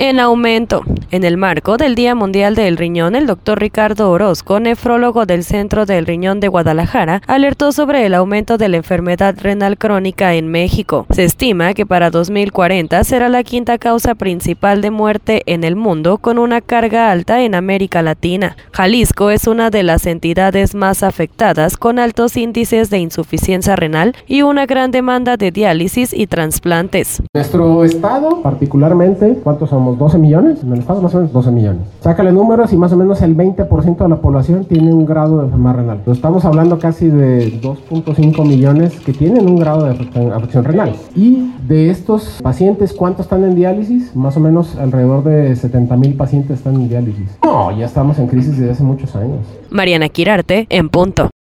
en aumento. En el marco del Día Mundial del Riñón, el doctor Ricardo Orozco, nefrólogo del Centro del Riñón de Guadalajara, alertó sobre el aumento de la enfermedad renal crónica en México. Se estima que para 2040 será la quinta causa principal de muerte en el mundo, con una carga alta en América Latina. Jalisco es una de las entidades más afectadas, con altos índices de insuficiencia renal y una gran demanda de diálisis y trasplantes. Nuestro estado, particularmente, ¿cuántos somos? 12 millones. En el estado más o menos 12 millones. Sácale números y más o menos el 20% de la población tiene un grado de enfermedad renal. Entonces, estamos hablando casi de 2.5 millones que tienen un grado de afección renal. Y de estos pacientes, ¿cuántos están en diálisis? Más o menos alrededor de 70,000 pacientes están en diálisis. No, ya estamos en crisis desde hace muchos años. Mariana Quirarte, en punto.